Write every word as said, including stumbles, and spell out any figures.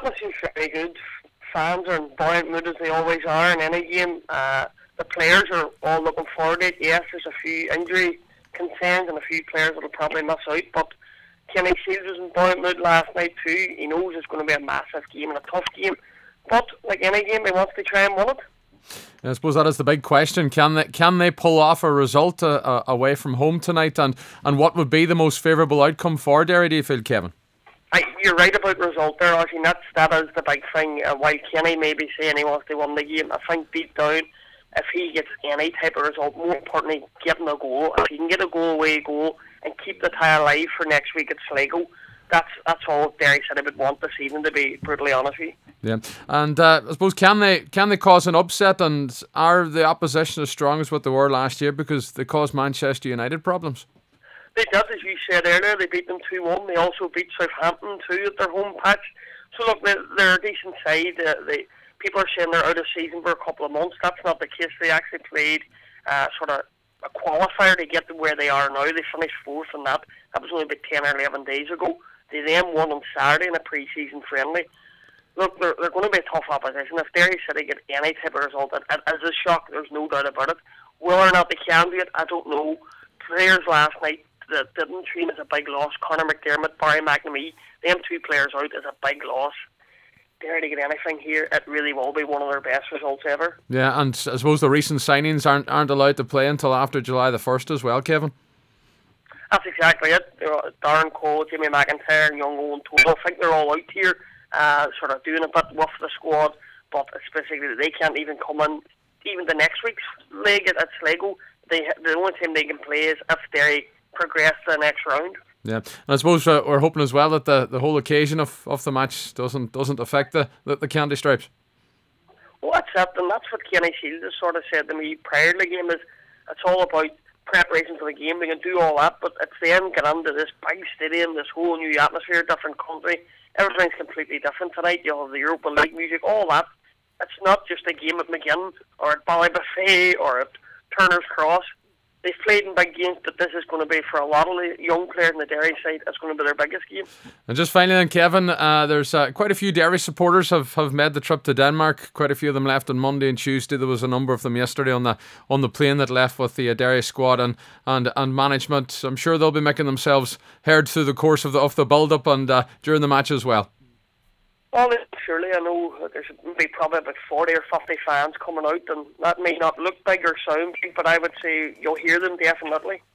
atmosphere is very good. Fans are in buoyant mood as they always are in any game. Uh, the players are all looking forward to it. Yes, there's a few injury concerns and a few players that will probably miss out, but Kenny Shields was in buoyant mood last night too. He knows it's going to be a massive game and a tough game, but like any game, he wants to try and win it. I suppose that is the big question. Can they can they pull off a result uh, uh, away from home tonight, and, and what would be the most favourable outcome for Derry, do you feel, Kevin? I, you're right about the result there, Archie. That's, that is the big thing. Uh, while Kenny may be saying he wants to win the game, I think deep down, if he gets any type of result, more importantly, getting a goal, if he can get a goal away goal and keep the tie alive for next week at Sligo, that's that's all Derry City would want this evening, to be brutally honest with you. Yeah, and uh, I suppose can they can they cause an upset, and are the opposition as strong as what they were last year, because they caused Manchester United problems? They did, as you said earlier. They beat them two one. They also beat Southampton too at their home patch. So look, they're, they're a decent side. Uh, they, people are saying they're out of season for a couple of months. That's not the case. They actually played uh, sort of a qualifier to get to where they are now. They finished fourth in that. That was only about ten or eleven days ago. They then won on Saturday in a pre-season friendly. Look, they're, they're going to be a tough opposition. If Derry City get any type of result, it, it is a shock. There's no doubt about it. Whether or not they can do it, I don't know. Players last night that didn't train as a big loss. Conor McDermott, Barry McNamee, them two players out is a big loss. Derry to get anything here, it really will be one of their best results ever. Yeah, and I suppose the recent signings aren't aren't allowed to play until after July the first as well, Kevin. That's exactly it. You know, Darren Cole, Jimmy McIntyre and young Owen Toole, I think they're all out here uh, sort of doing a bit with the squad, but specifically they can't even come in even the next week's leg at, at Sligo. They, the only time they can play is if Derry progress to the next round. Yeah, and I suppose uh, we're hoping as well that the, the whole occasion of, of the match doesn't doesn't affect the, the, the Candy Stripes. Well, that's it, and that's what Kenny Shields has sort of said to me prior to the game, is it's all about preparation for the game. We can do all that, but it's then get into this big stadium, this whole new atmosphere, different country. Everything's completely different tonight. You have the Europa League music, all that. It's not just a game at McGinn or at Ballybuffet or at Turner's Cross. They've played in big games, but this is going to be, for a lot of the young players in the Derry side, it's going to be their biggest game. And just finally then, Kevin, uh, there's uh, quite a few Derry supporters have, have made the trip to Denmark. Quite a few of them left on Monday and Tuesday. There was a number of them yesterday on the on the plane that left with the uh, Derry squad and, and, and management. I'm sure they'll be making themselves heard through the course of the, of the build-up and uh, during the match as well. Well, surely I know there's maybe probably about forty or fifty fans coming out, and that may not look big or sound big, but I would say you'll hear them definitely.